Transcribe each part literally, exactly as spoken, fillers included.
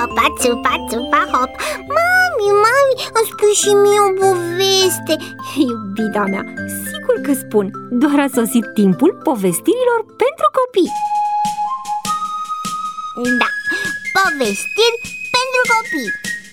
hopa, țupa, țupa, hop. Mami, mami, îmi spui și mie o poveste. Iubita mea, sigur că spun. Doar a sosit timpul povestirilor pentru copii. Da, povestiri pentru copii.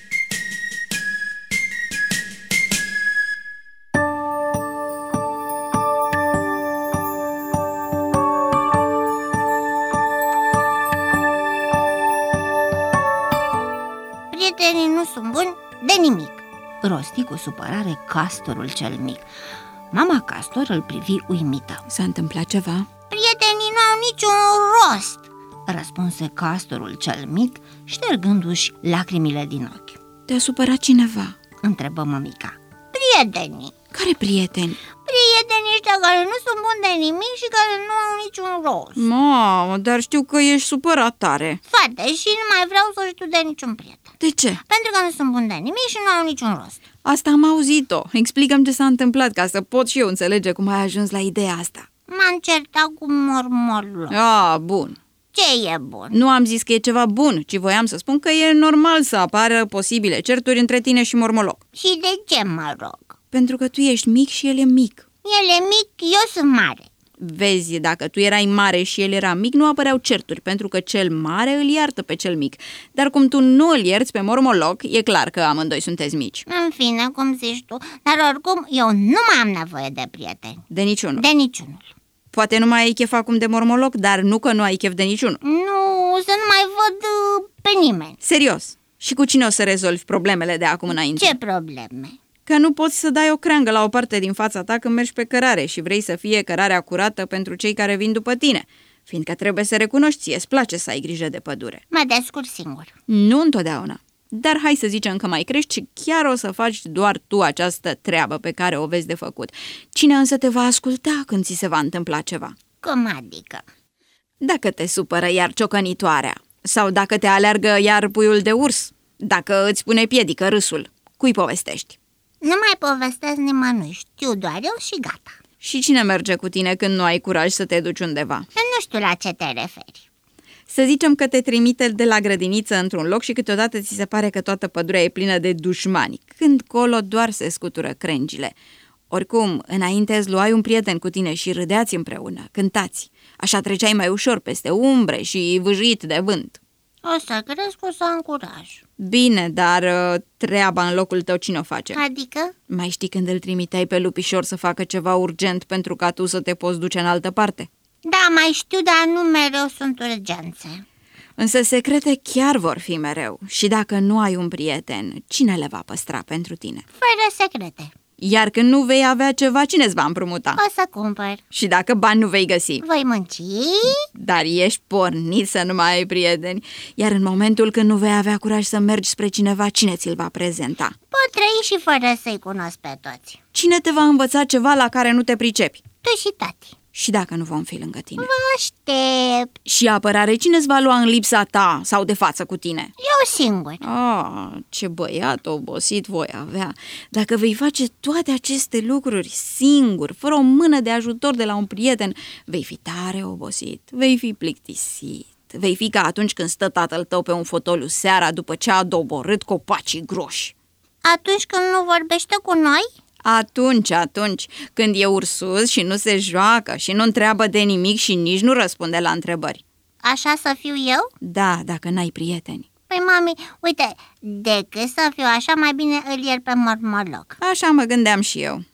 Prietenii nu sunt buni de nimic, rosti cu supărare castorul cel mic. Mama castor îl privi uimită. S-a întâmplat ceva? Prietenii nu au niciun rost, răspunse castorul cel mic, ștergându-și lacrimile din ochi. Te-a supărat cineva? Întrebă mămica. Prietenii. Care prieteni? Prietenii ăștia care nu sunt buni de nimic și care nu au niciun rost. Mamă, dar știu că ești supărat tare. Foarte, și nu mai vreau să știu de niciun prieten. De ce? Pentru că nu sunt buni de nimic și nu au niciun rost. Asta am auzit-o. Explicăm ce s-a întâmplat, ca să pot și eu înțelege cum ai ajuns la ideea asta. M-am certat cu mormolul. Ah, bun. Ce e bun? Nu am zis că e ceva bun, ci voiam să spun că e normal să apară posibile certuri între tine și mormoloc. Și de ce mă rog? Pentru că tu ești mic și el e mic. El e mic, eu sunt mare. Vezi, dacă tu erai mare și el era mic, nu apăreau certuri, pentru că cel mare îl iartă pe cel mic. Dar cum tu nu îl ierți pe mormoloc, e clar că amândoi sunteți mici. În fine, cum zici tu, dar oricum eu nu mai am nevoie de prieteni. De niciunul. De niciunul. Poate nu mai ai chef acum de mormoloc, dar nu că nu ai chef de niciunul. Nu, să nu mai văd uh, pe nimeni. Serios. Și cu cine o să rezolvi problemele de acum înainte? Ce probleme? Că nu poți să dai o creangă la o parte din fața ta când mergi pe cărare și vrei să fie cărarea curată pentru cei care vin după tine, fiindcă trebuie să recunoști, ție îți place să ai grijă de pădure. Mă descurc singur. Nu întotdeauna. Dar hai să zicem că mai crești și chiar o să faci doar tu această treabă pe care o vezi de făcut. Cine însă te va asculta când ți se va întâmpla ceva? Cum adică? Dacă te supără iar ciocănitoarea, sau dacă te aleargă iar puiul de urs, dacă îți pune piedică râsul, cui povestești? Nu mai povestesc nimănui, știu doar eu și gata. Și cine merge cu tine când nu ai curaj să te duci undeva? Nu știu la ce te referi. Să zicem că te trimite de la grădiniță într-un loc și câteodată ți se pare că toată pădurea e plină de dușmani, când colo doar se scutură crengile. Oricum, înainte îți luai un prieten cu tine și râdeați împreună, cântați. Așa treceai mai ușor peste umbre și vâjit de vânt. O să crezi că o să am curaj. Bine, dar treaba în locul tău cine o face? Adică? Mai știi când îl trimiteai pe lupișor să facă ceva urgent pentru ca tu să te poți duce în altă parte? Da, mai știu, dar nu mereu sunt urgențe. Însă secrete chiar vor fi mereu. Și dacă nu ai un prieten, cine le va păstra pentru tine? Fără secrete. Iar când nu vei avea ceva, cine îți va împrumuta? O să cumpăr. Și dacă bani nu vei găsi? Voi munci? Dar ești pornit să nu mai ai prieteni. Iar în momentul când nu vei avea curaj să mergi spre cineva, cine ți-l va prezenta? Pot trăi și fără să-i cunosc pe toți. Cine te va învăța ceva la care nu te pricepi? Tu și tati. Și dacă nu vom fi lângă tine? Vă aștept. Și apărare, cine îți va lua în lipsa ta sau de față cu tine? Eu singur. Ah, ce băiat obosit voi avea. Dacă vei face toate aceste lucruri singur, fără o mână de ajutor de la un prieten, vei fi tare obosit, vei fi plictisit. Vei fi ca atunci când stă tatăl tău pe un fotoliu seara după ce a doborât copacii groși. Atunci când nu vorbește cu noi? Atunci, atunci, când e ursus și nu se joacă și nu întreabă de nimic și nici nu răspunde la întrebări. Așa să fiu eu? Da, dacă n-ai prieteni. Păi, mami, uite, decât să fiu așa, mai bine îl iert pe mormoloc. Așa mă gândeam și eu.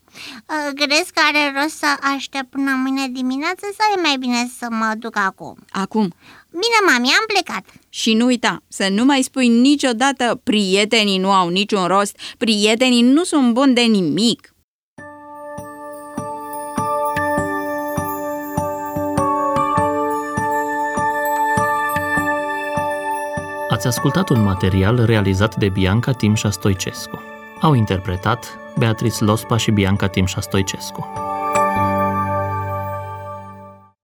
Crezi că are rost să aștept până mâine dimineață sau e mai bine să mă duc acum? Acum. Bine, mami, am plecat. Și nu uita, să nu mai spui niciodată prietenii nu au niciun rost, prietenii nu sunt buni de nimic. Ați ascultat un material realizat de Bianca Timșa Stoicescu. Au interpretat Beatrice Lospa și Bianca Timșa Stoicescu.